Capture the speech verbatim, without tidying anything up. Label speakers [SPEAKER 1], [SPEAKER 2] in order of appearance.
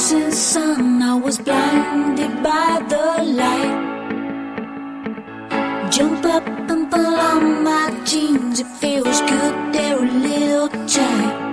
[SPEAKER 1] rising sun, I was blinded by the light. Jump up and pull on my jeans, it feels good, they're a little tight.